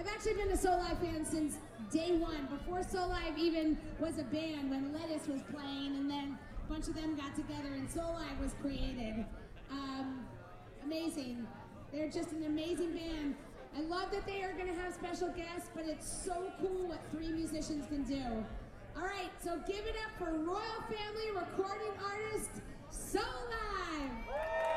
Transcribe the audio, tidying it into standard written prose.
I've actually been a Soul Live fan since day one, before Soul Live even was a band, when Lettuce was playing, and then a bunch of them got together and Soul Live was created. Amazing. They're just an amazing band. I love that they are going to have special guests, but it's so cool what 3 musicians can do. All right, so give it up for Royal Family recording artist Soul Live.